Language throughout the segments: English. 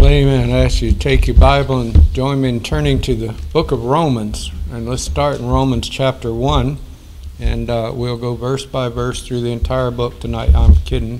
Well, amen. I ask you to take your Bible and join me in turning to the book of Romans. And let's start in Romans chapter 1. And we'll go verse by verse through the entire book tonight. I'm kidding.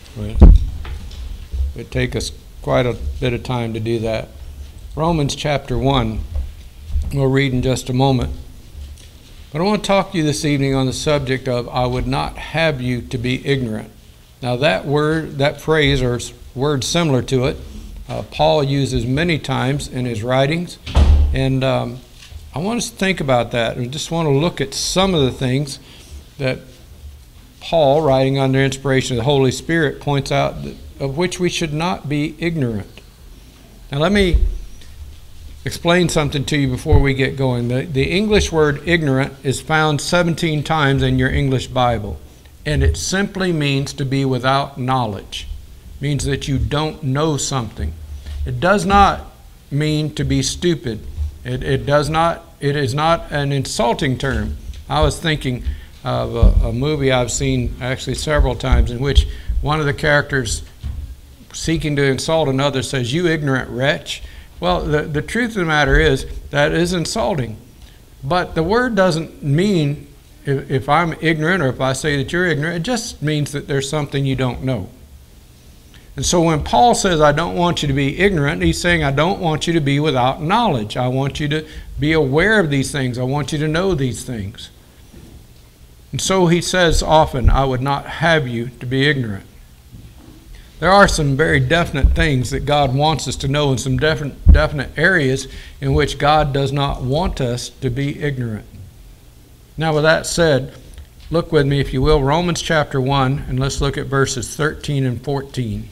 It'd take us quite a bit of time to do that. Romans chapter 1. We'll read in just a moment. But I want to talk to you this evening on the subject of I would not have you to be ignorant. Now that word, that phrase, or word similar to it, Paul uses many times in his writings. And I want us to think about that. And just want to look at some of the things that Paul, writing under inspiration of the Holy Spirit, points out of which we should not be ignorant. Now let me explain something to you before we get going. The English word ignorant is found 17 times in your English Bible, and it simply means to be without knowledge. It means that you don't know something. It does not mean to be stupid. It is not an insulting term. I was thinking of a movie I've seen actually several times in which one of the characters seeking to insult another says, "You ignorant wretch." Well, the truth of the matter is that is insulting. But the word doesn't mean if I'm ignorant or if I say that you're ignorant, it just means that there's something you don't know. And so when Paul says, I don't want you to be ignorant, he's saying, I don't want you to be without knowledge. I want you to be aware of these things. I want you to know these things. And so he says often, I would not have you to be ignorant. There are some very definite things that God wants us to know in some definite areas in which God does not want us to be ignorant. Now with that said, look with me, if you will, Romans chapter 1, and let's look at verses 13 and 14.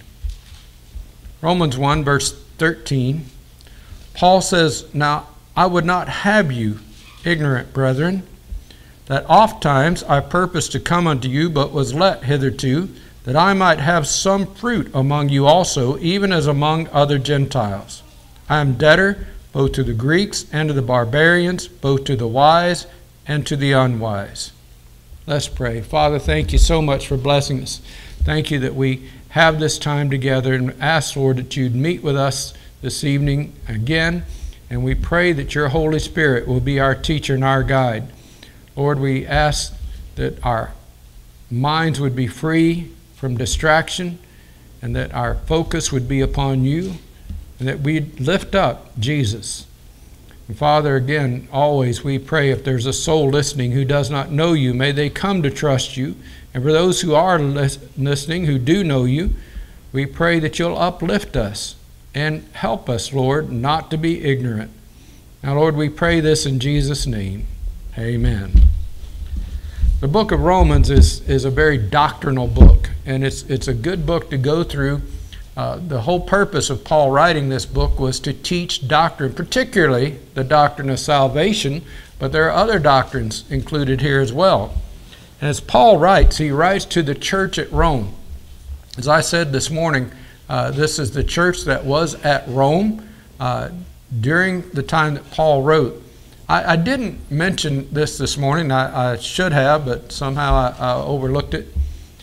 Romans 1, verse 13, Paul says, Now I would not have you ignorant, brethren, that ofttimes I purposed to come unto you, but was let hitherto, that I might have some fruit among you also, even as among other Gentiles. I am debtor both to the Greeks and to the barbarians, both to the wise and to the unwise. Let's pray. Father, thank you so much for blessing us. Thank you that we have this time together, and ask, Lord, that you'd meet with us this evening again. And we pray that your Holy Spirit will be our teacher and our guide. Lord, we ask that our minds would be free from distraction, and that our focus would be upon you, and that we'd lift up Jesus. And Father, again, always we pray if there's a soul listening who does not know you, may they come to trust you. And for those who are listening, who do know you, we pray that you'll uplift us and help us, Lord, not to be ignorant. Now, Lord, we pray this in Jesus' name. Amen. The book of Romans is a very doctrinal book, and it's a good book to go through. The whole purpose of Paul writing this book was to teach doctrine, particularly the doctrine of salvation, but there are other doctrines included here as well. And as Paul writes, he writes to the church at Rome. As I said this morning, this is the church that was at Rome during the time that Paul wrote. I didn't mention this morning. I should have, but somehow I overlooked it.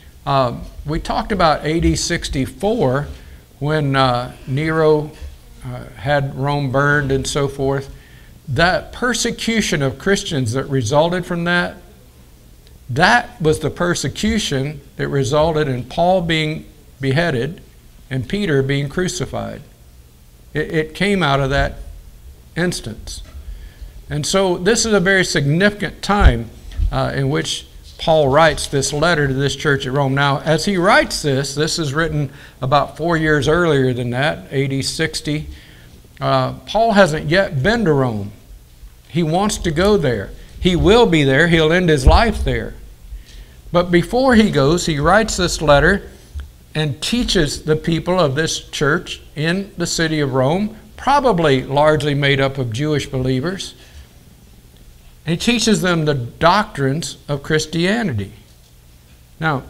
We talked about AD 64 when Nero had Rome burned and so forth. That persecution of Christians that resulted from that was the persecution that resulted in Paul being beheaded and Peter being crucified. It came out of that instance. And so this is a very significant time in which Paul writes this letter to this church at Rome. Now, as he writes this is written about 4 years earlier than that, AD 60. Paul hasn't yet been to Rome. He wants to go there. He will be there. He'll end his life there. But before he goes, he writes this letter and teaches the people of this church in the city of Rome, probably largely made up of Jewish believers. He teaches them the doctrines of Christianity. Now,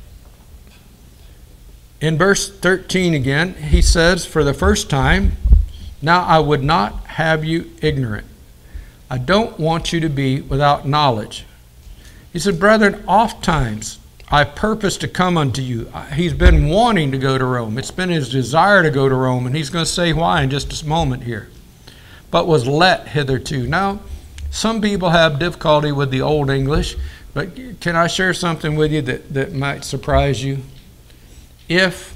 in verse 13 again, he says for the first time, Now I would not have you ignorant. I don't want you to be without knowledge. He said, Brethren, ofttimes I purpose to come unto you. He's been wanting to go to Rome. It's been his desire to go to Rome, and he's going to say why in just a moment here. But was let hitherto. Now, some people have difficulty with the Old English, but can I share something with you that might surprise you? If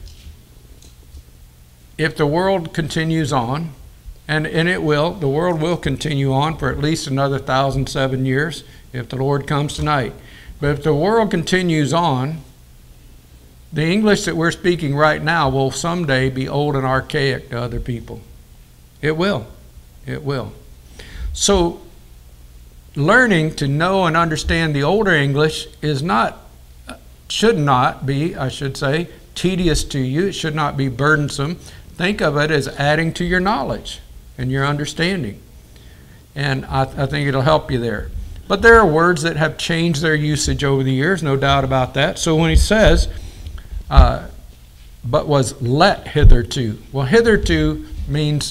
the world continues on, and it will, the world will continue on for at least another 1,007 years if the Lord comes tonight. But if the world continues on, the English that we're speaking right now will someday be old and archaic to other people. It will. It will. So learning to know and understand the older English should not be, I should say, tedious to you. It should not be burdensome. Think of it as adding to your knowledge and your understanding. And I think it'll help you there. But there are words that have changed their usage over the years, no doubt about that. So when he says, but was let hitherto. Well, hitherto means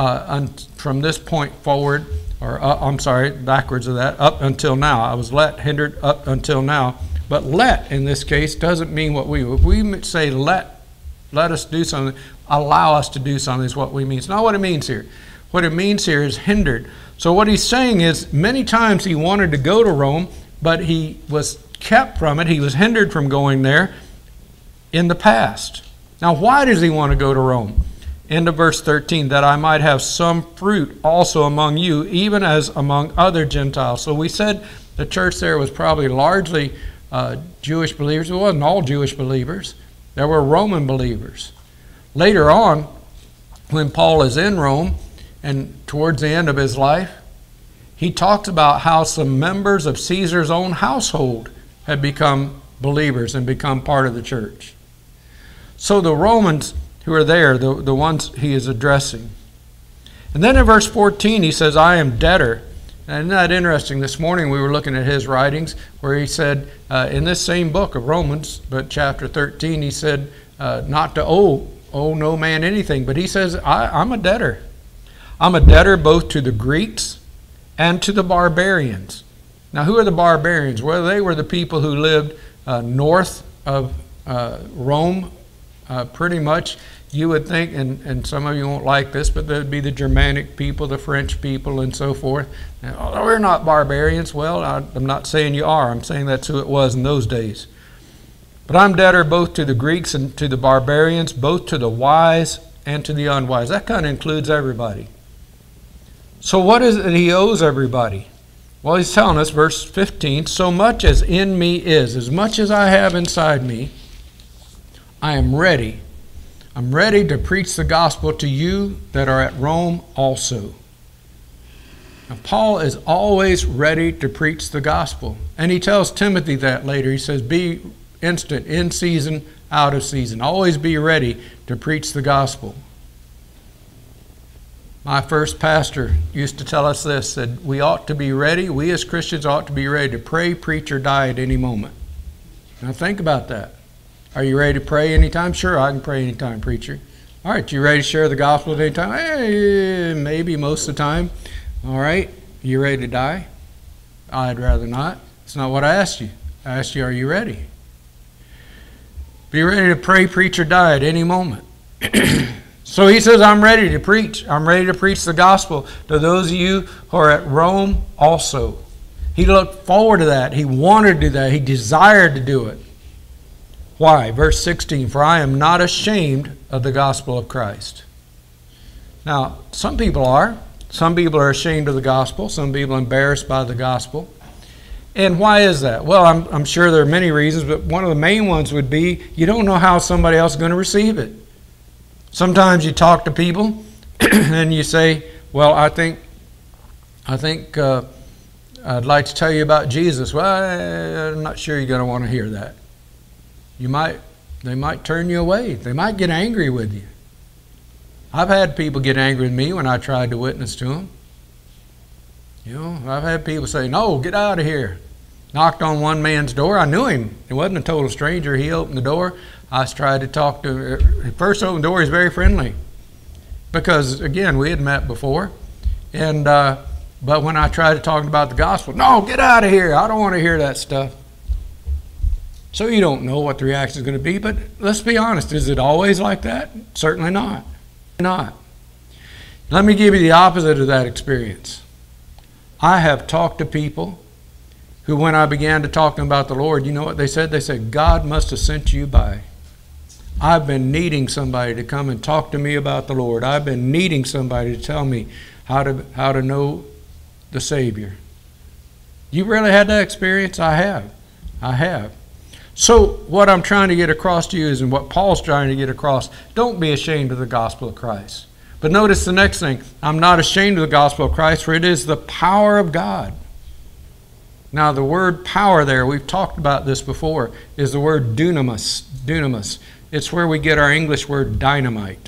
from this point forward, or backwards of that, up until now. I was let, hindered, up until now. But let, in this case, doesn't mean what if we say let us do something, allow us to do something is what we mean. It's not what it means here. What it means here is hindered. So what he's saying is many times he wanted to go to Rome, but he was kept from it. He was hindered from going there in the past. Now, why does he want to go to Rome? End of verse 13, that I might have some fruit also among you, even as among other Gentiles. So we said the church there was probably largely Jewish believers. It wasn't all Jewish believers. There were Roman believers. Later on, when Paul is in Rome, and towards the end of his life, he talks about how some members of Caesar's own household had become believers and become part of the church. So the Romans who are there, the ones he is addressing. And then in verse 14 he says, I am debtor. And isn't that interesting? This morning we were looking at his writings where he said, in this same book of Romans, but chapter 13, he said not to owe no man anything. But he says, I'm a debtor. I'm a debtor both to the Greeks and to the barbarians. Now, who are the barbarians? Well, they were the people who lived north of Rome, pretty much. You would think, and some of you won't like this, but there would be the Germanic people, the French people, and so forth. Now, we're not barbarians. Well, I'm not saying you are. I'm saying that's who it was in those days. But I'm debtor both to the Greeks and to the barbarians, both to the wise and to the unwise. That kind of includes everybody. So what is it he owes everybody? Well, he's telling us, verse 15, so much as in me is, as much as I have inside me, I am ready. I'm ready to preach the gospel to you that are at Rome also. Now, Paul is always ready to preach the gospel. And he tells Timothy that later. He says, be instant, in season, out of season. Always be ready to preach the gospel. My first pastor used to tell us this, said we ought to be ready, we as Christians ought to be ready to pray, preach, or die at any moment. Now think about that. Are you ready to pray anytime? Sure, I can pray anytime, preacher. All right, you ready to share the gospel at any time? Hey, maybe most of the time. All right, you ready to die? I'd rather not. It's not what I asked you. I asked you, are you ready? Be ready to pray, preach, or die at any moment. So he says, I'm ready to preach. I'm ready to preach the gospel to those of you who are at Rome also. He looked forward to that. He wanted to do that. He desired to do it. Why? Verse 16, for I am not ashamed of the gospel of Christ. Now, some people are. Some people are ashamed of the gospel. Some people are embarrassed by the gospel. And why is that? Well, I'm sure there are many reasons, but one of the main ones would be you don't know how somebody else is going to receive it. Sometimes you talk to people and you say, well, I think I'd like to tell you about Jesus. Well, I'm not sure you're going to want to hear that. They might turn you away. They might get angry with you. I've had people get angry with me when I tried to witness to them. You know, I've had people say, no, get out of here. Knocked on one man's door. I knew him. He wasn't a total stranger. He opened the door. I tried to talk to him. He first opened the door, he was very friendly. Because, again, we had met before. And but when I tried to talk about the gospel, no, get out of here. I don't want to hear that stuff. So you don't know what the reaction is going to be, but let's be honest. Is it always like that? Certainly not. Not. Let me give you the opposite of that experience. I have talked to people who, when I began to talk about the Lord, you know what they said? They said, God must have sent you by. I've been needing somebody to come and talk to me about the Lord. I've been needing somebody to tell me how to know the Savior. You really had that experience? I have. So what I'm trying to get across to you is, and what Paul's trying to get across, don't be ashamed of the gospel of Christ. But notice the next thing. I'm not ashamed of the gospel of Christ, for it is the power of God. Now the word power there, we've talked about this before, is the word dunamis. Dunamis. It's where we get our English word dynamite.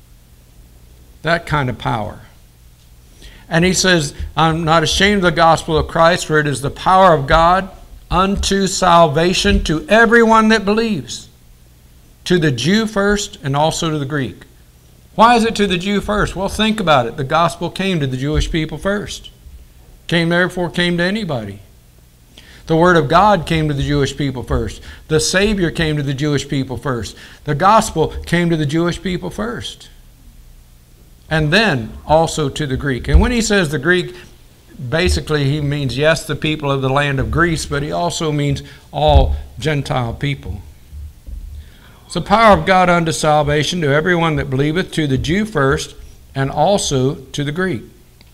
That kind of power. And he says, I'm not ashamed of the gospel of Christ, for it is the power of God unto salvation to everyone that believes, to the Jew first and also to the Greek. Why is it to the Jew first? Well, think about it. The gospel came to the Jewish people first. Therefore came to anybody. The Word of God came to the Jewish people first. The Savior came to the Jewish people first. The gospel came to the Jewish people first. And then also to the Greek. And when he says the Greek, basically he means, yes, the people of the land of Greece, but he also means all Gentile people. It's the power of God unto salvation to everyone that believeth, to the Jew first, and also to the Greek.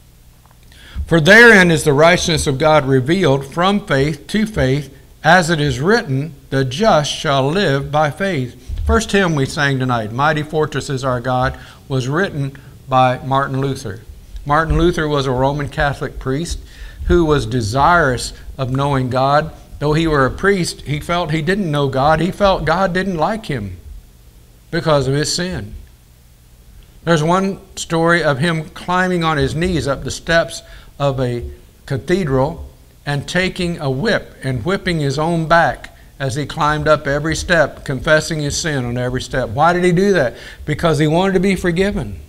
For therein is the righteousness of God revealed from faith to faith, as it is written, the just shall live by faith. First hymn we sang tonight, Mighty Fortress is Our God, was written by Martin Luther. Martin Luther was a Roman Catholic priest who was desirous of knowing God. Though he were a priest, he felt he didn't know God. He felt God didn't like him because of his sin. There's one story of him climbing on his knees up the steps of a cathedral and taking a whip and whipping his own back as he climbed up every step, confessing his sin on every step. Why did he do that? Because he wanted to be forgiven.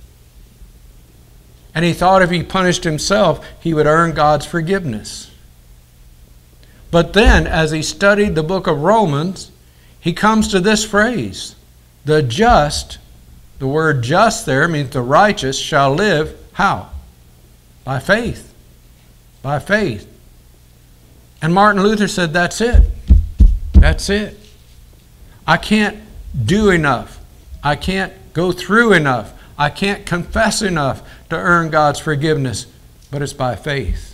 And he thought if he punished himself, he would earn God's forgiveness. But then, as he studied the book of Romans, he comes to this phrase, the just, the word just there means the righteous shall live, how? By faith. By faith. And Martin Luther said, that's it. That's it. I can't do enough. I can't go through enough. I can't confess enough to earn God's forgiveness, but it's by faith.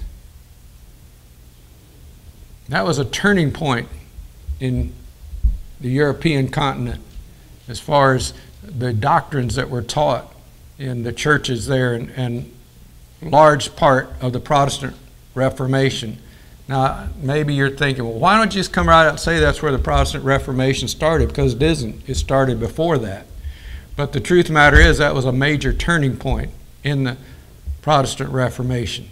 That was a turning point in the European continent as far as the doctrines that were taught in the churches there and large part of the Protestant Reformation. Now, maybe you're thinking, well, why don't you just come right out and say that's where the Protestant Reformation started? Because it isn't. It started before that. But the truth of the matter is that was a major turning point in the Protestant Reformation.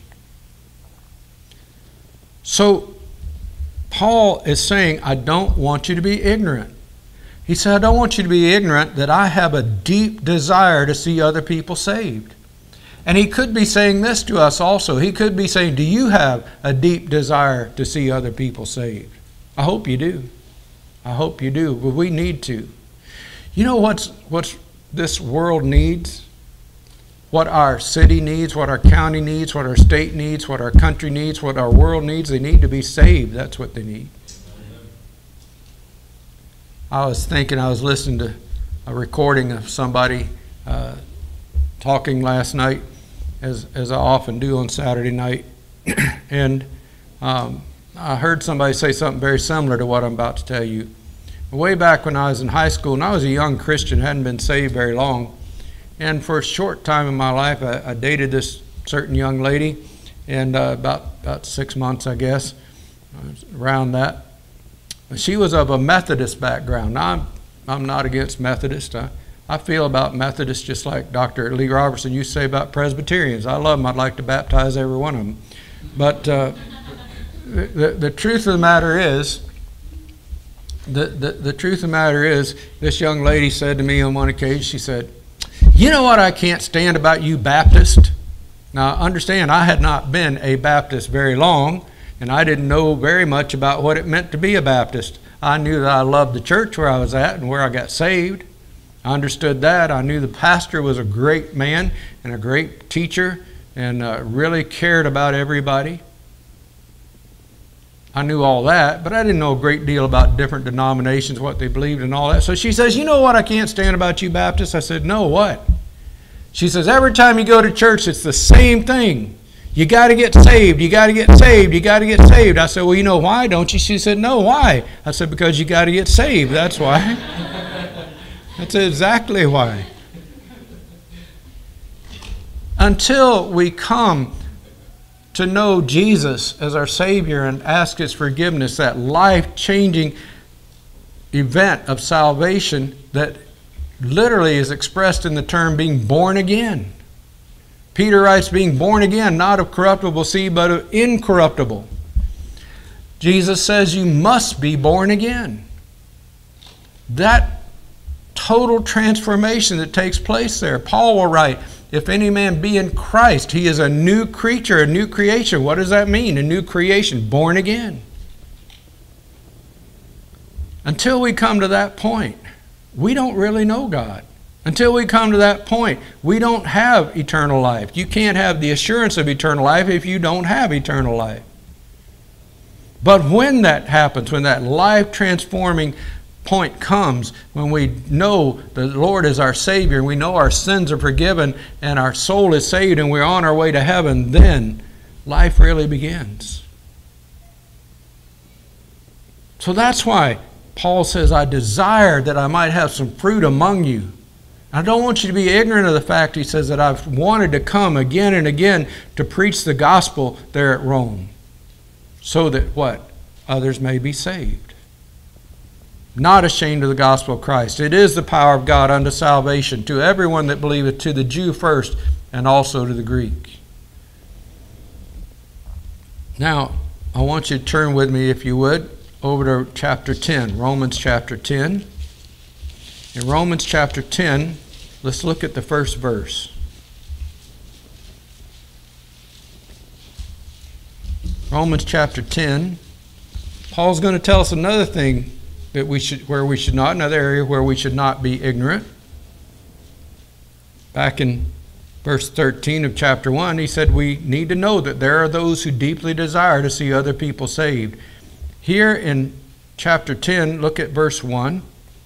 So Paul is saying, I don't want you to be ignorant. He said, I don't want you to be ignorant that I have a deep desire to see other people saved. And he could be saying this to us also. He could be saying, do you have a deep desire to see other people saved? I hope you do. I hope you do, but we need to. You know what's this world needs? What our city needs, what our county needs, what our state needs, what our country needs, what our world needs. They need to be saved. That's what they need. I was listening to a recording of somebody talking last night, as I often do on Saturday night. And I heard somebody say something very similar to what I'm about to tell you. Way back when I was in high school, and I was a young Christian, hadn't been saved very long, and for a short time in my life, I dated this certain young lady, and about 6 months, I guess, around that. She was of a Methodist background. Now, I'm not against Methodist. I feel about Methodists just like Dr. Lee Robertson used to say about Presbyterians. I love them. I'd like to baptize every one of them. But the truth of the matter is, the truth of the matter is, this young lady said to me on one occasion, she said, you know what I can't stand about you Baptists? Now, understand, I had not been a Baptist very long, and I didn't know very much about what it meant to be a Baptist. I knew that I loved the church where I was at and where I got saved. I understood that. I knew the pastor was a great man and a great teacher and really cared about everybody. I knew all that, but I didn't know a great deal about different denominations, what they believed and all that. So she says, you know what I can't stand about you Baptists? I said, no, what? She says, every time you go to church, it's the same thing. You got to get saved. You got to get saved. You got to get saved. I said, well, you know why, don't you? She said, no, why? I said, because you got to get saved. That's why. That's exactly why. Until we come to know Jesus as our Savior and ask His forgiveness, that life-changing event of salvation that literally is expressed in the term being born again. Peter writes, being born again, not of corruptible seed, but of incorruptible. Jesus says you must be born again. That total transformation that takes place there. Paul will write, if any man be in Christ, he is a new creature, a new creation. What does that mean? A new creation, born again. Until we come to that point, we don't really know God. Until we come to that point, we don't have eternal life. You can't have the assurance of eternal life if you don't have eternal life. But when that happens, when that life-transforming point comes, when we know the Lord is our Savior, and we know our sins are forgiven, and our soul is saved, and we're on our way to heaven, then life really begins. So that's why Paul says, I desire that I might have some fruit among you. I don't want you to be ignorant of the fact, he says, that I've wanted to come again and again to preach the gospel there at Rome, so that what? Others may be saved. Not ashamed of the gospel of Christ. It is the power of God unto salvation to everyone that believeth, to the Jew first, and also to the Greek. Now, I want you to turn with me, if you would, over to chapter 10, Romans chapter 10. In Romans chapter 10, let's look at the first verse. Romans chapter 10. Paul's going to tell us another thing that another area where we should not be ignorant. Back in verse 13 of chapter 1, he said we need to know that there are those who deeply desire to see other people saved. Here in chapter 10, look at verse 1.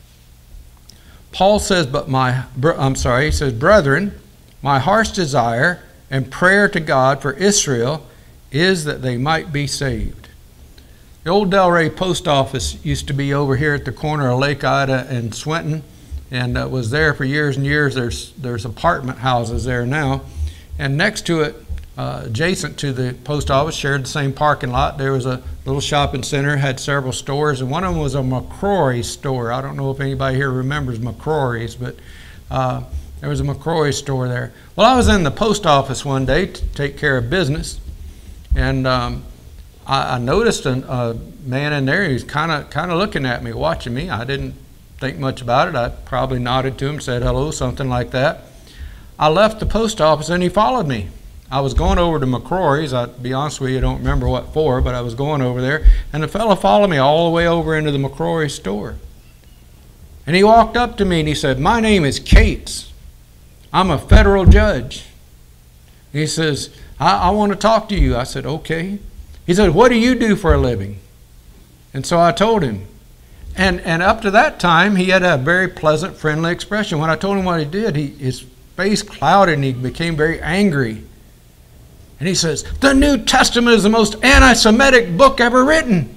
Paul says, he says, brethren, my heart's desire and prayer to God for Israel is that they might be saved. The old Delray post office used to be over here at the corner of Lake Ida and Swinton, and was there for years and years. There's apartment houses there now, and next to it, adjacent to the post office, shared the same parking lot, there was a little shopping center, had several stores, and one of them was a McCrory store. I don't know if anybody here remembers McCrory's, but there was a McCrory store there. Well, I was in the post office one day to take care of business, and I noticed a man in there. He was kind of looking at me, watching me. I didn't think much about it. I probably nodded to him, said hello, something like that. I left the post office and he followed me. I was going over to McCrory's. I'll be honest with you, I don't remember what for, but I was going over there, and the fellow followed me all the way over into the McCrory store. And he walked up to me and he said, my name is Cates. I'm a federal judge. He says, I want to talk to you. I said, okay. He said, what do you do for a living? And so I told him. And up to that time, he had a very pleasant, friendly expression. When I told him what he did, his face clouded and he became very angry. And he says, the New Testament is the most anti-Semitic book ever written.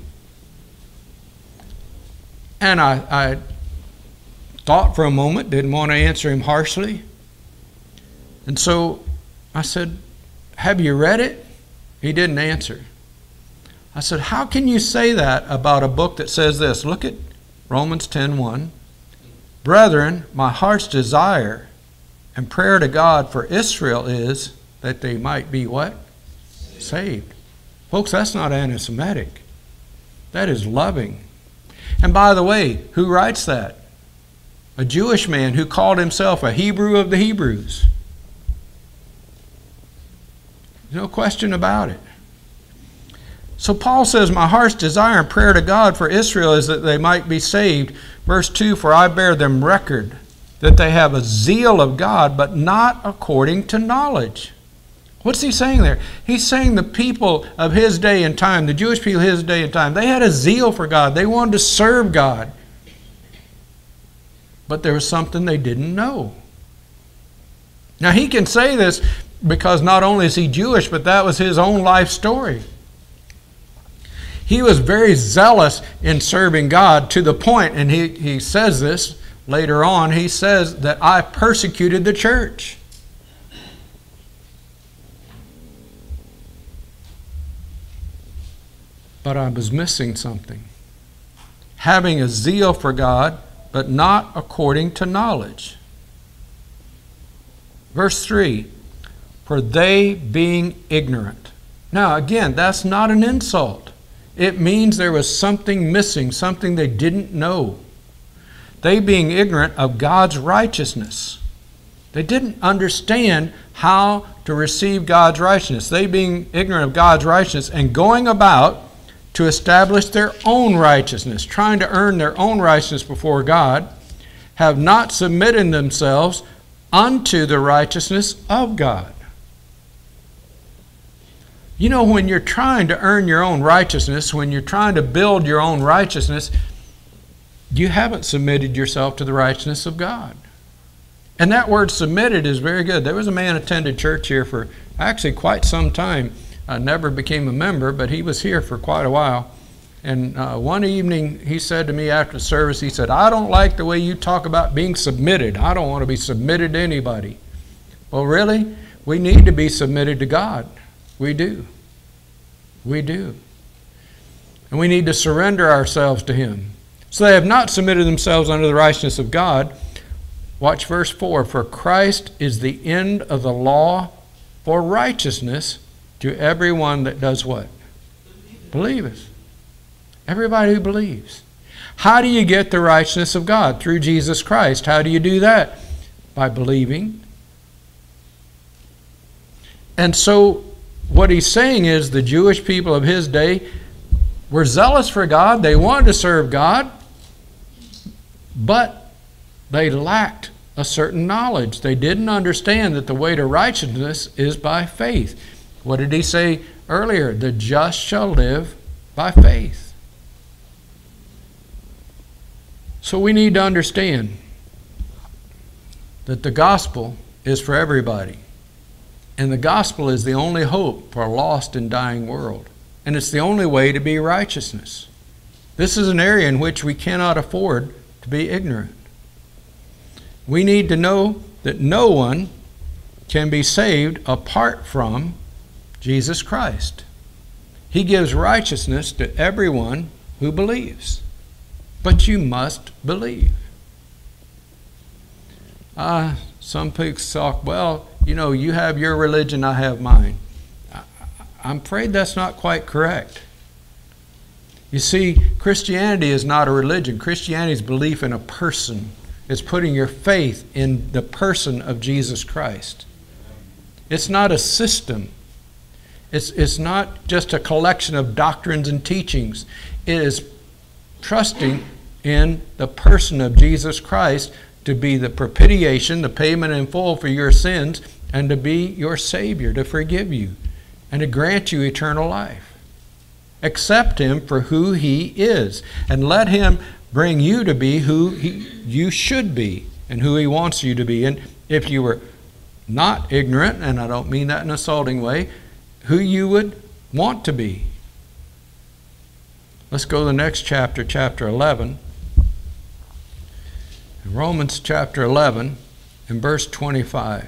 And I thought for a moment, didn't want to answer him harshly. And so I said, have you read it? He didn't answer. I said, how can you say that about a book that says this? Look at Romans 10:1. Brethren, my heart's desire and prayer to God for Israel is that they might be what? Saved. Folks, that's not anti-Semitic. That is loving. And by the way, who writes that? A Jewish man who called himself a Hebrew of the Hebrews. No question about it. So Paul says, my heart's desire and prayer to God for Israel is that they might be saved. Verse 2, for I bear them record that they have a zeal of God, but not according to knowledge. What's he saying there? He's saying the people of his day and time, the Jewish people of his day and time, they had a zeal for God. They wanted to serve God. But there was something they didn't know. Now he can say this because not only is he Jewish, but that was his own life story. He was very zealous in serving God to the point, and he says this later on, he says that I persecuted the church. But I was missing something. Having a zeal for God, but not according to knowledge. Verse 3, for they being ignorant. Now again, that's not an insult. It means there was something missing, something they didn't know. They being ignorant of God's righteousness. They didn't understand how to receive God's righteousness. They being ignorant of God's righteousness and going about to establish their own righteousness, trying to earn their own righteousness before God, have not submitted themselves unto the righteousness of God. You know, when you're trying to earn your own righteousness, when you're trying to build your own righteousness, you haven't submitted yourself to the righteousness of God. And that word submitted is very good. There was a man attended church here for actually quite some time. Never became a member, but he was here for quite a while. And one evening he said to me after the service, he said, I don't like the way you talk about being submitted. I don't want to be submitted to anybody. Well, really? We need to be submitted to God. We do. We do. And we need to surrender ourselves to Him. So they have not submitted themselves unto the righteousness of God. Watch verse 4. For Christ is the end of the law for righteousness to everyone that does what? Believeth. Everybody who believes. How do you get the righteousness of God? Through Jesus Christ. How do you do that? By believing. And so what he's saying is the Jewish people of his day were zealous for God. They wanted to serve God, but they lacked a certain knowledge. They didn't understand that the way to righteousness is by faith. What did he say earlier? The just shall live by faith. So we need to understand that the gospel is for everybody. And the gospel is the only hope for a lost and dying world. And it's the only way to be righteousness. This is an area in which we cannot afford to be ignorant. We need to know that no one can be saved apart from Jesus Christ. He gives righteousness to everyone who believes. But you must believe. Some people talk, well, you know, you have your religion, I have mine. I'm afraid that's not quite correct. You see, Christianity is not a religion. Christianity is belief in a person. It's putting your faith in the person of Jesus Christ. It's not a system. It's not just a collection of doctrines and teachings. It is trusting in the person of Jesus Christ to be the propitiation, the payment in full for your sins, and to be your Savior, to forgive you, and to grant you eternal life. Accept Him for who He is, and let Him bring you to be who you should be, and who He wants you to be. And if you were not ignorant, and I don't mean that in an insulting way, who you would want to be. Let's go to the next chapter, chapter 11. Romans chapter 11 and verse 25.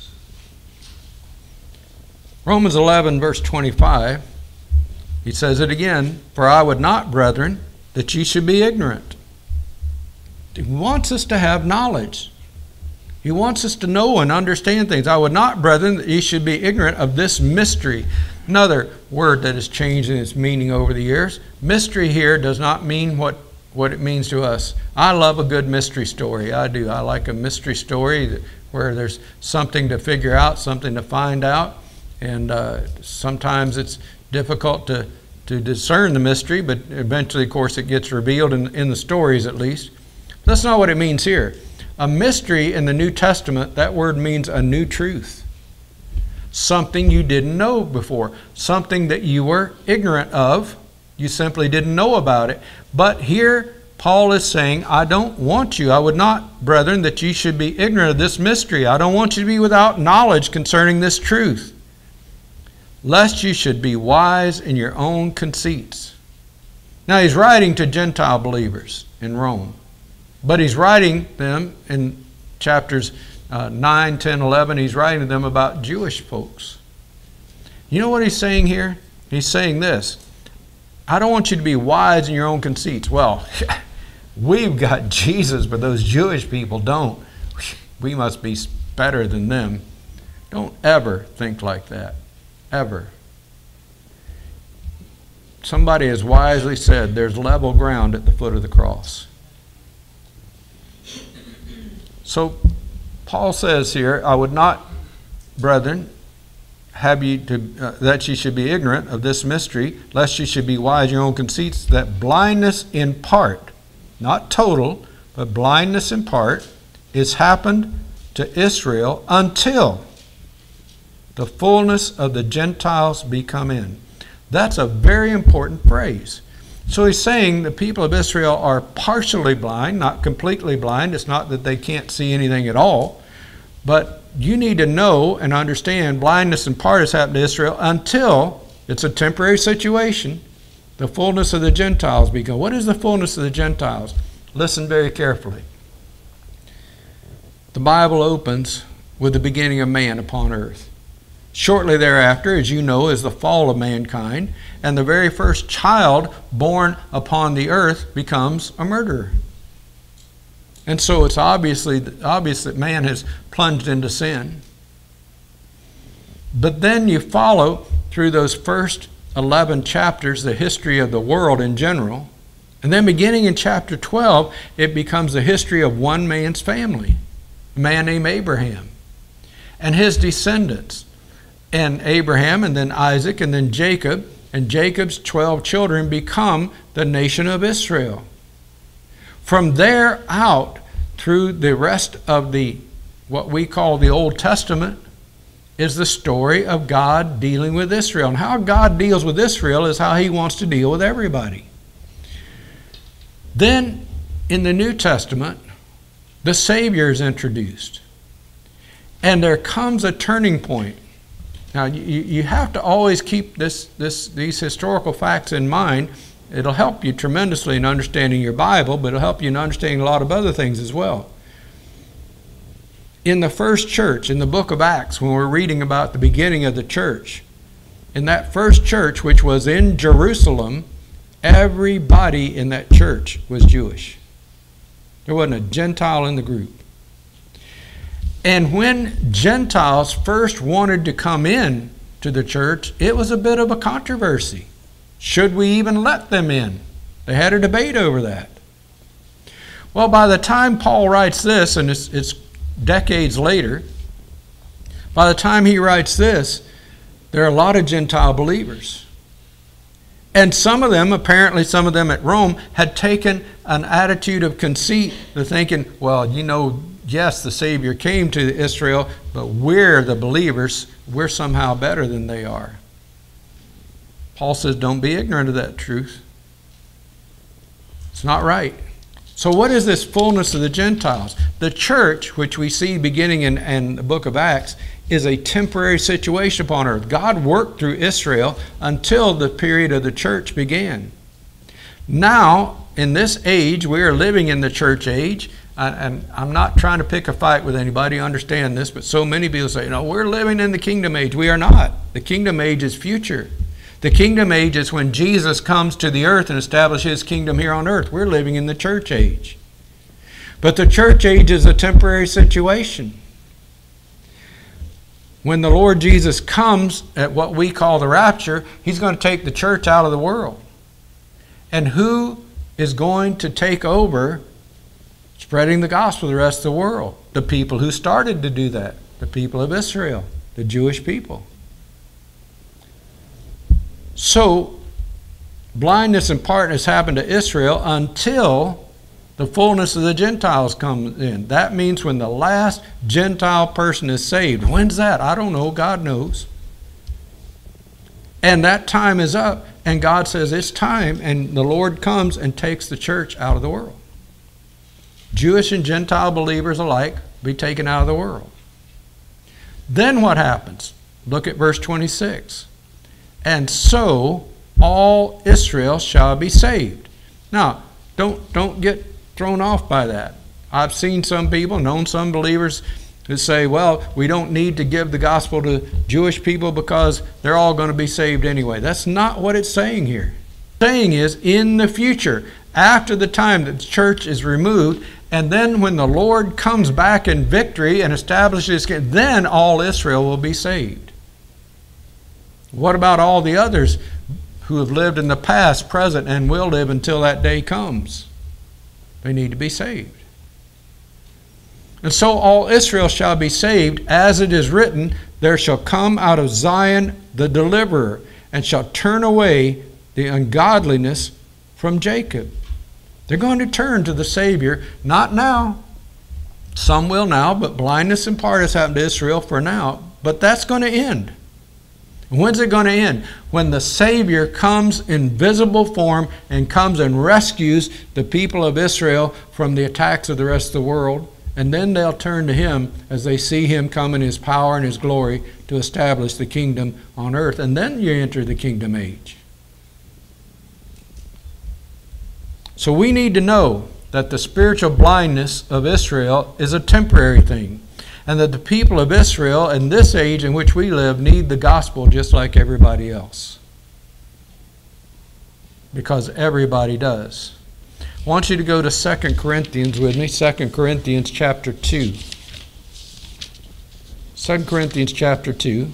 Romans 11 verse 25, he says it again, for I would not, brethren, that ye should be ignorant. He wants us to have knowledge. He wants us to know and understand things. I would not, brethren, that ye should be ignorant of this mystery. Another word that has changed in its meaning over the years. Mystery here does not mean what it means to us. I love a good mystery story. I do. I like a mystery story where there's something to figure out, something to find out. And sometimes it's difficult to to discern the mystery, but eventually, of course, it gets revealed in the stories at least. That's not what it means here. A mystery in the New Testament, that word means a new truth. Something you didn't know before. Something that you were ignorant of. You simply didn't know about it. But here, Paul is saying, I don't want you, I would not, brethren, that you should be ignorant of this mystery. I don't want you to be without knowledge concerning this truth, lest you should be wise in your own conceits. Now he's writing to Gentile believers in Rome, but he's writing them in chapters 9, 10, 11, he's writing to them about Jewish folks. You know what he's saying here? He's saying this, I don't want you to be wise in your own conceits. Well, we've got Jesus, but those Jewish people don't. We must be better than them. Don't ever think like that. Ever. Somebody has wisely said there's level ground at the foot of the cross. So Paul says here, I would not, brethren, have you to that ye should be ignorant of this mystery, lest ye should be wise in your own conceits, that blindness in part, not total, but blindness in part, is happened to Israel until the fullness of the Gentiles be come in. That's a very important phrase. So he's saying the people of Israel are partially blind, not completely blind. It's not that they can't see anything at all, but you need to know and understand blindness in part has happened to Israel until it's a temporary situation. The fullness of the Gentiles become. What is the fullness of the Gentiles? Listen very carefully. The Bible opens with the beginning of man upon earth. Shortly thereafter, as you know, is the fall of mankind, and the very first child born upon the earth becomes a murderer. And so it's obvious that man has plunged into sin. But then you follow through those first 11 chapters the history of the world in general. And then beginning in chapter 12, it becomes the history of one man's family, a man named Abraham, and his descendants. And Abraham, and then Isaac, and then Jacob, and Jacob's 12 children become the nation of Israel. From there out, through the rest of what we call the Old Testament, is the story of God dealing with Israel. And how God deals with Israel is how he wants to deal with everybody. Then, in the New Testament, the Savior is introduced. And there comes a turning point. Now, you have to always keep these historical facts in mind. It'll help you tremendously in understanding your Bible, but it'll help you in understanding a lot of other things as well. In the first church, in the book of Acts, when we're reading about the beginning of the church, in that first church, which was in Jerusalem, everybody in that church was Jewish. There wasn't a Gentile in the group. And when Gentiles first wanted to come in to the church, it was a bit of a controversy. Should we even let them in? They had a debate over that. Well, by the time Paul writes this, and it's decades later, by the time he writes this, there are a lot of Gentile believers. And some of them, apparently some of them at Rome, had taken an attitude of conceit. They're thinking, well, you know, yes, the Savior came to Israel, but we're the believers. We're somehow better than they are. Paul says, don't be ignorant of that truth. It's not right. So what is this fullness of the Gentiles? The church, which we see beginning in the book of Acts, is a temporary situation upon earth. God worked through Israel until the period of the church began. Now, in this age, we are living in the church age, and I'm not trying to pick a fight with anybody, understand this, but so many people say, no, we're living in the kingdom age. We are not. The kingdom age is future. The kingdom age is when Jesus comes to the earth and establishes his kingdom here on earth. We're living in the church age. But the church age is a temporary situation. When the Lord Jesus comes at what we call the rapture, he's going to take the church out of the world. And who is going to take over spreading the gospel to the rest of the world? The people who started to do that. The people of Israel, the Jewish people. So, blindness in part has happened to Israel until the fullness of the Gentiles comes in. That means when the last Gentile person is saved. When's that? I don't know. God knows. And that time is up, and God says it's time, and the Lord comes and takes the church out of the world. Jewish and Gentile believers alike be taken out of the world. Then what happens? Look at verse 26. And so all Israel shall be saved. Now, don't get thrown off by that. I've seen some people, known some believers who say, well, we don't need to give the gospel to Jewish people because they're all going to be saved anyway. That's not what it's saying here. What it's saying is, in the future, after the time that the church is removed, and then when the Lord comes back in victory and establishes, then all Israel will be saved. What about all the others who have lived in the past, present, and will live until that day comes? They need to be saved. And so all Israel shall be saved, as it is written, there shall come out of Zion the deliverer, and shall turn away the ungodliness from Jacob. They're going to turn to the Savior, not now. Some will now, but blindness in part has happened to Israel for now. But that's going to end. When's it going to end? When the Savior comes in visible form and comes and rescues the people of Israel from the attacks of the rest of the world. And then they'll turn to Him as they see Him come in His power and His glory to establish the kingdom on earth. And then you enter the kingdom age. So we need to know that the spiritual blindness of Israel is a temporary thing, and that the people of Israel in this age in which we live need the gospel just like everybody else. Because everybody does. I want you to go to 2 Corinthians with me, 2 Corinthians chapter 2. 2 Corinthians chapter 2.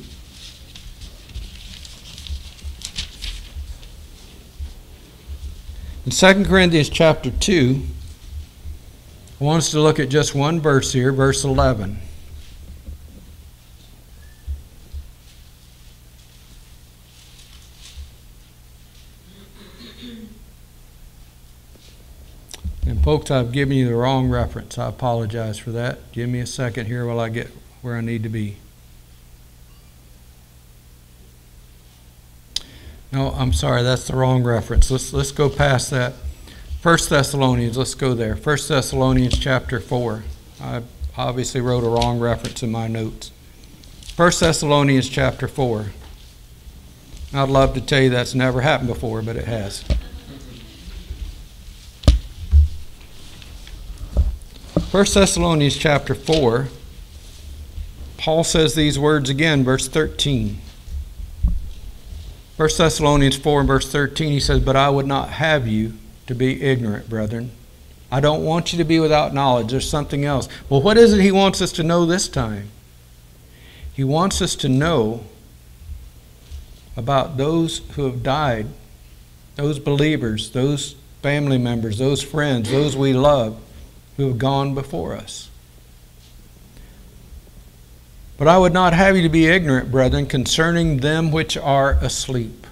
In 2 Corinthians chapter 2, I want us to look at just one verse here, verse 11. And folks, I've given you the wrong reference. I apologize for that. Give me a second here while I get where I need to be. No, I'm sorry, that's the wrong reference. Let's go past that. 1 Thessalonians, let's go there. 1 Thessalonians chapter 4. I obviously wrote a wrong reference in my notes. 1 Thessalonians chapter 4. I'd love to tell you that's never happened before, but it has. 1 Thessalonians chapter 4, Paul says these words again, verse 13. 1 Thessalonians 4 and verse 13, he says, but I would not have you to be ignorant, brethren. I don't want you to be without knowledge. There's something else. Well, what is it he wants us to know this time? He wants us to know about those who have died, those believers, those family members, those friends, those we love, who have gone before us. But I would not have you to be ignorant, brethren, concerning them which are asleep.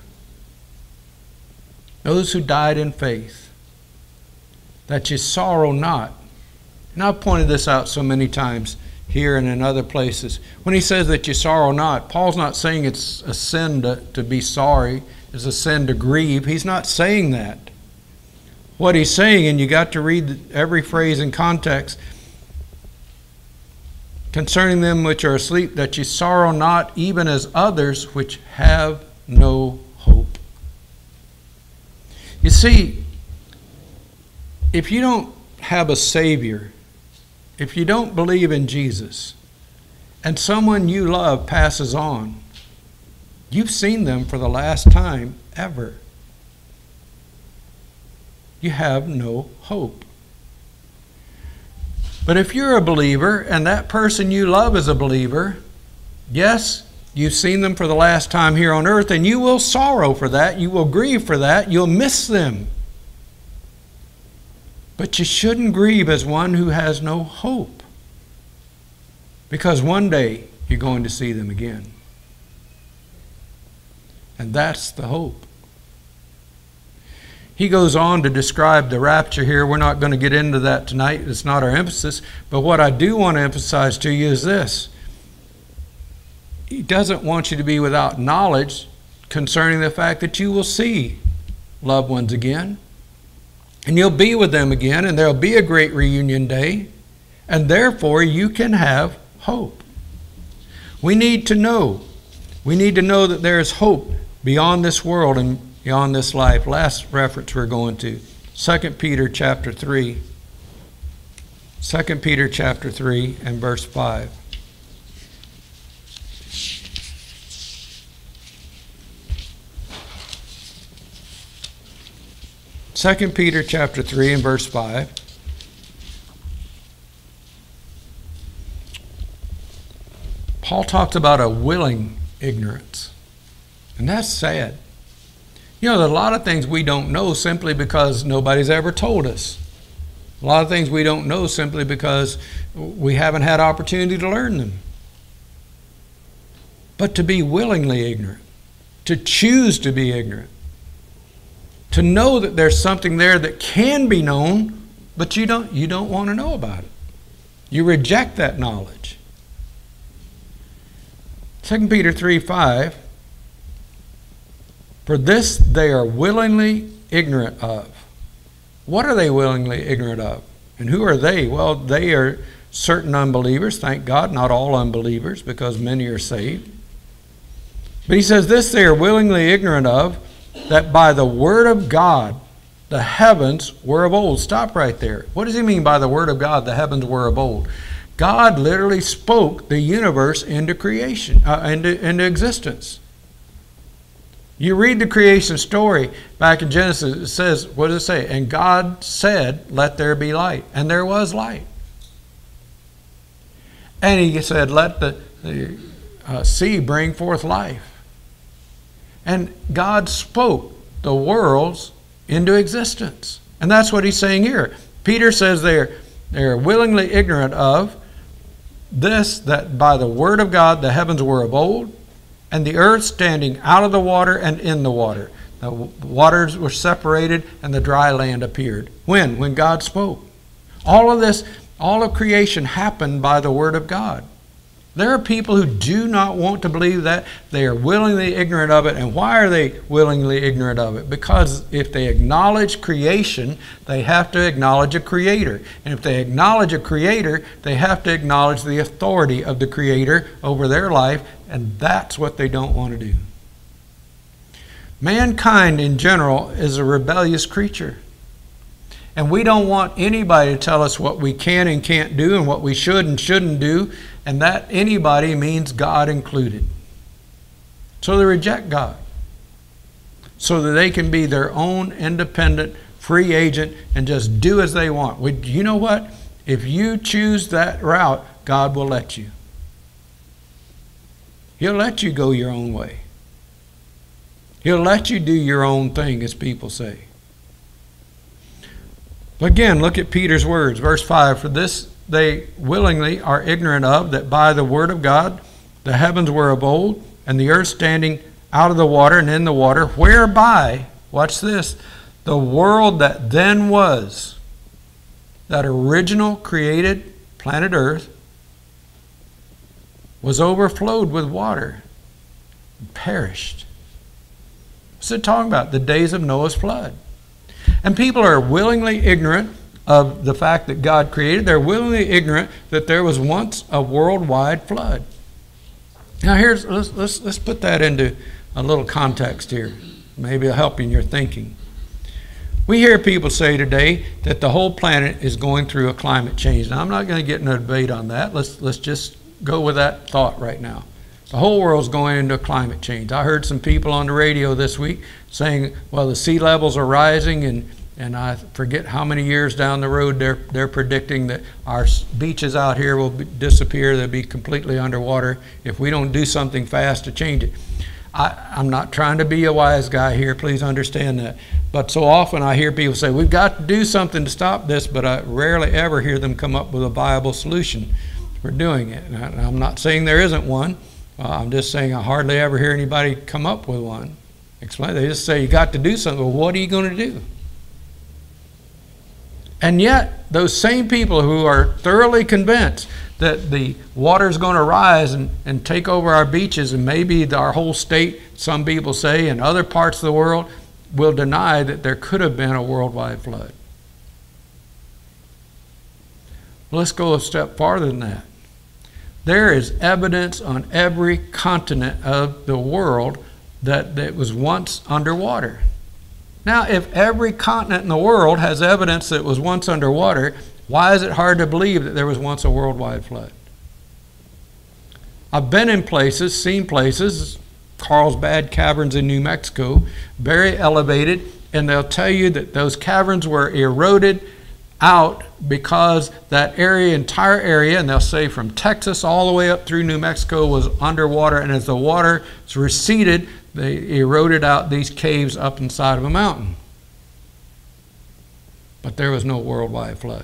Those who died in faith, that you sorrow not. And I've pointed this out so many times here and in other places. When he says that you sorrow not, Paul's not saying it's a sin to be sorry, it's a sin to grieve. He's not saying that. What he's saying, and you got to read every phrase in context, concerning them which are asleep, that ye sorrow not, even as others which have no hope. You see, if you don't have a Savior, if you don't believe in Jesus, and someone you love passes on, you've seen them for the last time ever. You have no hope. But if you're a believer and that person you love is a believer, yes, you've seen them for the last time here on earth, and you will sorrow for that, you will grieve for that, you'll miss them. But you shouldn't grieve as one who has no hope, because one day you're going to see them again. And that's the hope. He goes on to describe the rapture here. We're not going to get into that tonight. It's not our emphasis. But what I do want to emphasize to you is this. He doesn't want you to be without knowledge concerning the fact that you will see loved ones again. And you'll be with them again, and there'll be a great reunion day. And therefore, you can have hope. We need to know. We need to know that there is hope beyond this world and beyond this life. Last reference we're going to, 2 Peter chapter 3. 2 Peter chapter 3 and verse 5. Second Peter chapter 3 and verse 5. Paul talks about a willing ignorance. And that's sad. You know, there's a lot of things we don't know simply because nobody's ever told us. A lot of things we don't know simply because we haven't had opportunity to learn them. But to be willingly ignorant, to choose to be ignorant, to know that there's something there that can be known, but you don't want to know about it. You reject that knowledge. 2 Peter 3:5. For this they are willingly ignorant of. What are they willingly ignorant of? And who are they? Well, they are certain unbelievers. Thank God, not all unbelievers, because many are saved. But he says this they are willingly ignorant of, that by the word of God the heavens were of old. Stop right there. What does he mean by the word of God the heavens were of old? God literally spoke the universe into creation, into existence. You read the creation story back in Genesis, it says, what does it say? And God said, let there be light. And there was light. And he said, let the sea bring forth life. And God spoke the worlds into existence. And that's what he's saying here. Peter says they're willingly ignorant of this, that by the word of God the heavens were of old, and the earth standing out of the water and in the water. The waters were separated and the dry land appeared. When? When God spoke. All of creation happened by the word of God. There are people who do not want to believe that. They are willingly ignorant of it. And why are they willingly ignorant of it? Because if they acknowledge creation, they have to acknowledge a creator. And if they acknowledge a creator, they have to acknowledge the authority of the creator over their life. And that's what they don't want to do. Mankind in general is a rebellious creature. And we don't want anybody to tell us what we can and can't do and what we should and shouldn't do. And that anybody means God included. So they reject God, so that they can be their own independent, free agent and just do as they want. You know what? If you choose that route, God will let you. He'll let you go your own way. He'll let you do your own thing, as people say. But again, look at Peter's words, verse 5. For this they willingly are ignorant of, that by the word of God the heavens were of old, and the earth standing out of the water and in the water, whereby, watch this, the world that then was, that original created planet Earth, was overflowed with water and perished. What's it talking about? The days of Noah's flood. And people are willingly ignorant of the fact that God created. They're willingly ignorant that there was once a worldwide flood. Now let's put that into a little context here. Maybe it'll help in your thinking. We hear people say today that the whole planet is going through a climate change. Now I'm not going to get in a debate on that. Let's just go with that thought right now. The whole world's going into climate change. I heard some people on the radio this week saying, well, the sea levels are rising, and I forget how many years down the road they're predicting that our beaches out here will disappear. They'll be completely underwater if we don't do something fast to change it. I'm not trying to be a wise guy here. Please understand that. But so often I hear people say, we've got to do something to stop this, but I rarely ever hear them come up with a viable solution for doing it. And I'm not saying there isn't one. I'm just saying I hardly ever hear anybody come up with one. Explain. They just say, you got to do something. Well, what are you going to do? And yet, those same people who are thoroughly convinced that the water is going to rise and take over our beaches and maybe our whole state, some people say, and other parts of the world, will deny that there could have been a worldwide flood. Let's go a step farther than that. There is evidence on every continent of the world that it was once underwater. Now, if every continent in the world has evidence that it was once underwater, why is it hard to believe that there was once a worldwide flood? I've been in places, seen places, Carlsbad Caverns in New Mexico, very elevated, and they'll tell you that those caverns were eroded out because that area, entire area, and they'll say from Texas all the way up through New Mexico was underwater, and as the water receded, they eroded out these caves up inside of a mountain. But there was no worldwide flood.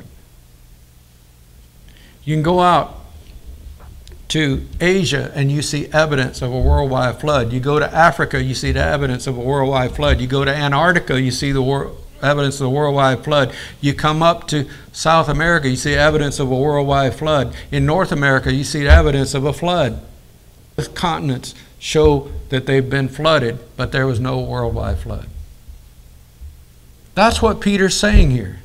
You can go out to Asia and you see evidence of a worldwide flood. You go to Africa, you see the evidence of a worldwide flood. You go to Antarctica, you see the evidence of a worldwide flood. You come up to South America, you see evidence of a worldwide flood. In North America, you see evidence of a flood. The continents show that they've been flooded, but there was no worldwide flood. That's what Peter's saying here.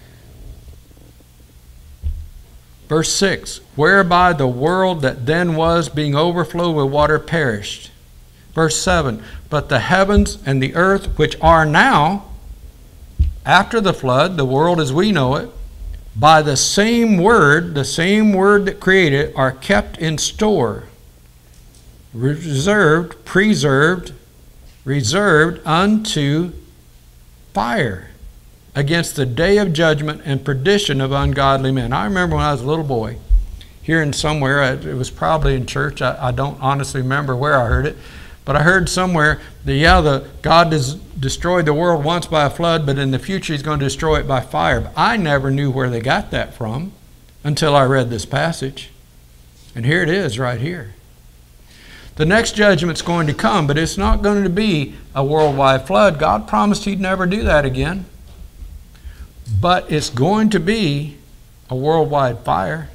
Verse 6, whereby the world that then was being overflowed with water perished. Verse 7, but the heavens and the earth which are now, after the flood, the world as we know it, by the same word that created, are kept in store, reserved, preserved, reserved unto fire against the day of judgment and perdition of ungodly men. I remember when I was a little boy, hearing somewhere, it was probably in church, I don't honestly remember where I heard it, but I heard somewhere that, God has destroyed the world once by a flood, but in the future he's going to destroy it by fire. But I never knew where they got that from until I read this passage. And here it is right here. The next judgment's going to come, but it's not going to be a worldwide flood. God promised he'd never do that again. But it's going to be a worldwide fire.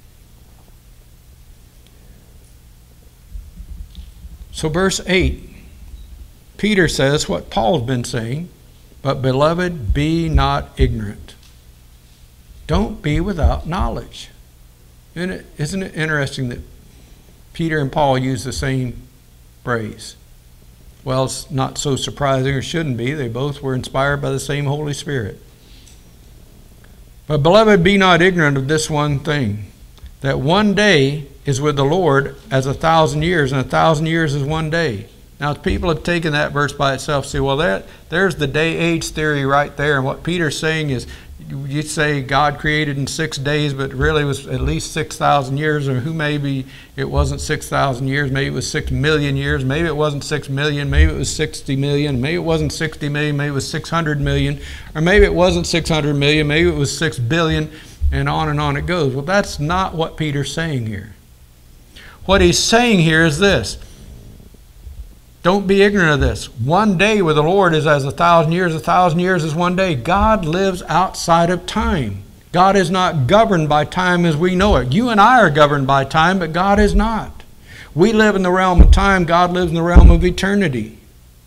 So verse 8, Peter says what Paul's been saying, but beloved, be not ignorant. Don't be without knowledge. Isn't it interesting that Peter and Paul use the same phrase? Well, it's not so surprising, or shouldn't be. They both were inspired by the same Holy Spirit. But beloved, be not ignorant of this one thing, that one day is with the Lord as 1,000 years, and 1,000 years is one day. Now, people have taken that verse by itself and say, well, there's the day-age theory right there. And what Peter's saying is, you say God created in 6 days, but really it was at least 6,000 years, or maybe it wasn't 6,000 years, maybe it was 6 million years, maybe it wasn't 6 million, maybe it was 60 million, maybe it wasn't 60 million, maybe it was 600 million, or maybe it wasn't 600 million, maybe it was 6 billion, and on it goes. Well, that's not what Peter's saying here. What he's saying here is this. Don't be ignorant of this. One day with the Lord is as 1,000 years. 1,000 years is one day. God lives outside of time. God is not governed by time as we know it. You and I are governed by time, but God is not. We live in the realm of time. God lives in the realm of eternity.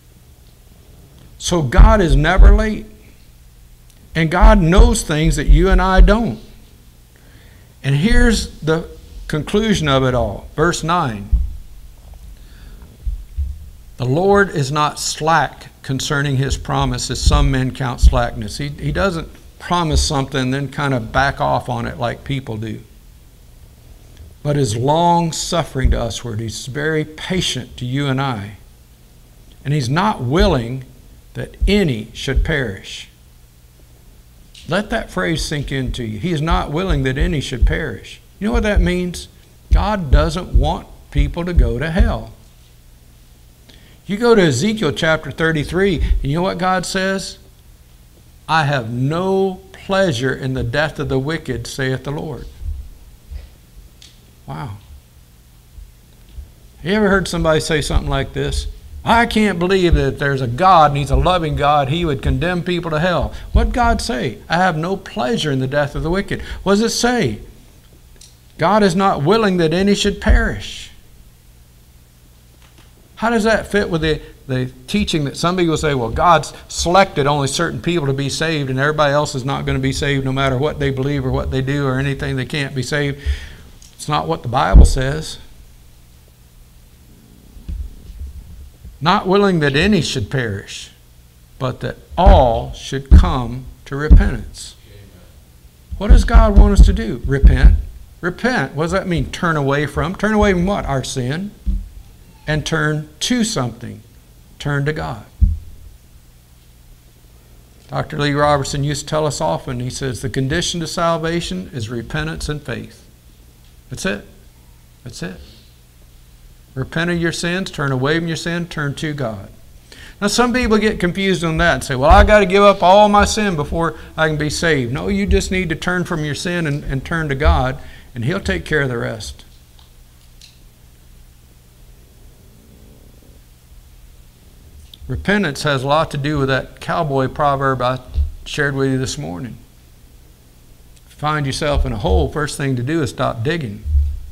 So God is never late. And God knows things that you and I don't. And here's the conclusion of it all. Verse 9. The Lord is not slack concerning his promise, as some men count slackness. He doesn't promise something and then kind of back off on it like people do. But is long-suffering to usward. He's very patient to you and I. And he's not willing that any should perish. Let that phrase sink into you. He is not willing that any should perish. You know what that means? God doesn't want people to go to hell. You go to Ezekiel chapter 33, and you know what God says? I have no pleasure in the death of the wicked, saith the Lord. Wow. Have you ever heard somebody say something like this? I can't believe that if there's a God and He's a loving God, He would condemn people to hell. What did God say? I have no pleasure in the death of the wicked. What does it say? God is not willing that any should perish. How does that fit with the teaching that some people say, well, God's selected only certain people to be saved and everybody else is not going to be saved no matter what they believe or what they do or anything, they can't be saved. It's not what the Bible says. Not willing that any should perish, but that all should come to repentance. What does God want us to do? Repent. Repent. What does that mean? Turn away from. Turn away from what? Our sin. And turn to something. Turn to God. Dr. Lee Robertson used to tell us often, he says, the condition to salvation is repentance and faith. That's it. That's it. Repent of your sins, turn away from your sin, turn to God. Now some people get confused on that and say, well, I got to give up all my sin before I can be saved. No, you just need to turn from your sin and turn to God, and He'll take care of the rest. Repentance has a lot to do with that cowboy proverb I shared with you this morning. If you find yourself in a hole, first thing to do is stop digging.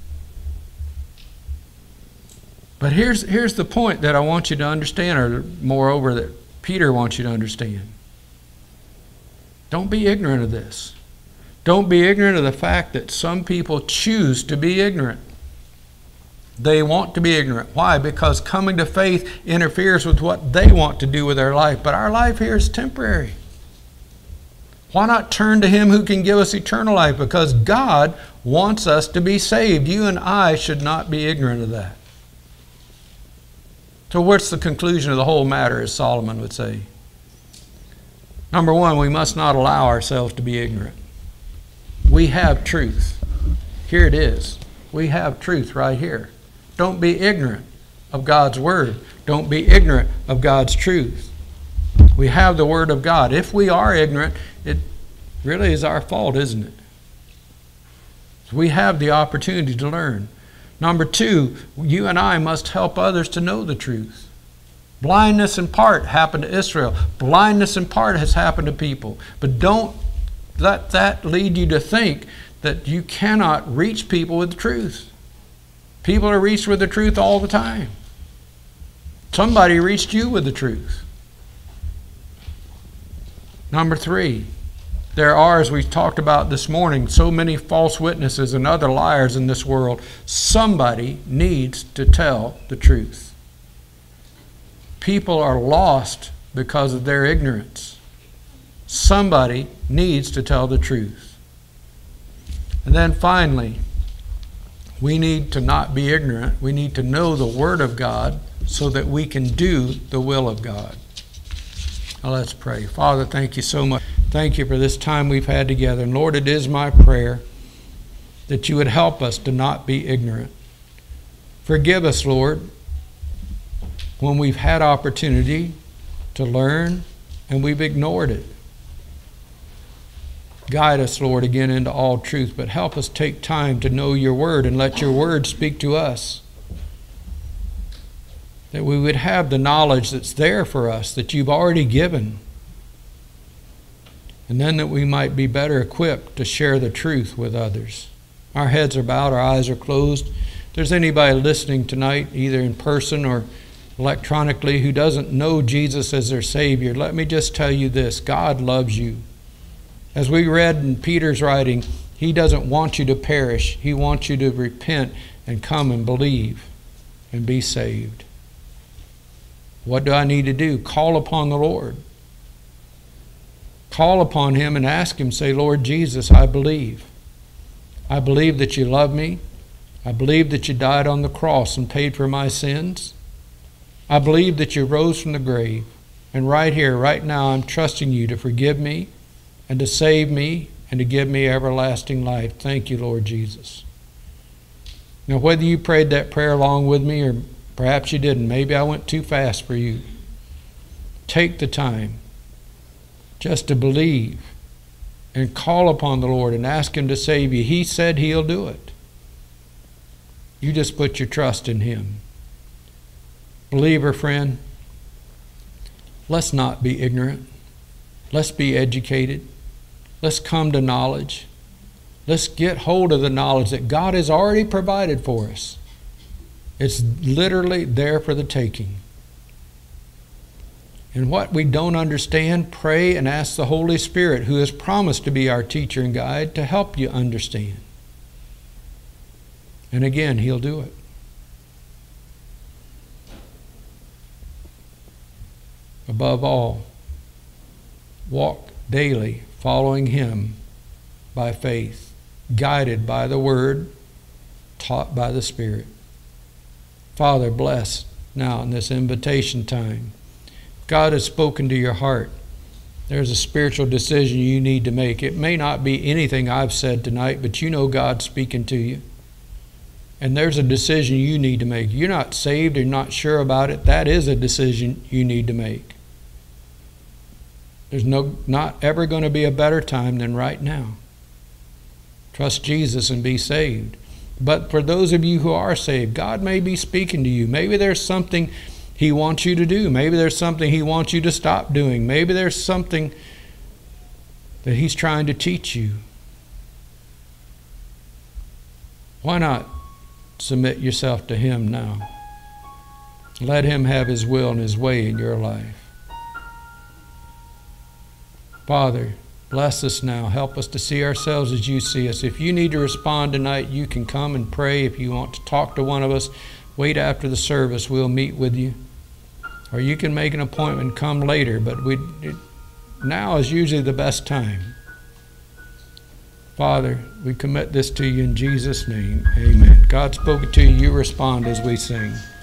But here's the point that I want you to understand, or moreover that Peter wants you to understand. Don't be ignorant of this. Don't be ignorant of the fact that some people choose to be ignorant. They want to be ignorant. Why? Because coming to faith interferes with what they want to do with their life. But our life here is temporary. Why not turn to Him who can give us eternal life? Because God wants us to be saved. You and I should not be ignorant of that. So what's the conclusion of the whole matter, as Solomon would say? Number one, we must not allow ourselves to be ignorant. We have truth. Here it is. We have truth right here. Don't be ignorant of God's Word. Don't be ignorant of God's truth. We have the Word of God. If we are ignorant, it really is our fault, isn't it? So we have the opportunity to learn. Number two, you and I must help others to know the truth. Blindness in part happened to Israel. Blindness in part has happened to people. But don't let that lead you to think that you cannot reach people with the truth. People are reached with the truth all the time. Somebody reached you with the truth. Number three, there are, as we talked about this morning, so many false witnesses and other liars in this world. Somebody needs to tell the truth. People are lost because of their ignorance. Somebody needs to tell the truth. And then finally, we need to not be ignorant. We need to know the Word of God so that we can do the will of God. Now let's pray. Father, thank you so much. Thank you for this time we've had together. And Lord, it is my prayer that you would help us to not be ignorant. Forgive us, Lord, when we've had opportunity to learn and we've ignored it. Guide us, Lord, again into all truth, but help us take time to know your Word and let your Word speak to us. That we would have the knowledge that's there for us, that you've already given. And then that we might be better equipped to share the truth with others. Our heads are bowed, our eyes are closed. If there's anybody listening tonight, either in person or electronically, who doesn't know Jesus as their Savior, let me just tell you this: God loves you. As we read in Peter's writing, He doesn't want you to perish. He wants you to repent and come and believe and be saved. What do I need to do? Call upon the Lord. Call upon Him and ask Him, say, Lord Jesus, I believe. I believe that you love me. I believe that you died on the cross and paid for my sins. I believe that you rose from the grave. And right here, right now, I'm trusting you to forgive me and to save me and to give me everlasting life. Thank you, Lord Jesus. Now, whether you prayed that prayer along with me or perhaps you didn't, maybe I went too fast for you, take the time just to believe and call upon the Lord and ask Him to save you. He said He'll do it. You just put your trust in Him. Believer friend, let's not be ignorant. Let's be educated. Let's come to knowledge. Let's get hold of the knowledge that God has already provided for us. It's literally there for the taking. And what we don't understand, pray and ask the Holy Spirit, who has promised to be our teacher and guide, to help you understand. And again, He'll do it. Above all, walk daily following Him by faith, guided by the Word, taught by the Spirit. Father, bless now in this invitation time. God has spoken to your heart. There's a spiritual decision you need to make. It may not be anything I've said tonight, but you know God's speaking to you. And there's a decision you need to make. You're not saved or not sure about it. That is a decision you need to make. There's not ever going to be a better time than right now. Trust Jesus and be saved. But for those of you who are saved, God may be speaking to you. Maybe there's something He wants you to do. Maybe there's something He wants you to stop doing. Maybe there's something that He's trying to teach you. Why not submit yourself to Him now? Let Him have His will and His way in your life. Father, bless us now. Help us to see ourselves as you see us. If you need to respond tonight, you can come and pray. If you want to talk to one of us, wait after the service. We'll meet with you. Or you can make an appointment and come later, but now is usually the best time. Father, we commit this to you in Jesus' name. Amen. God spoke to you. You respond as we sing.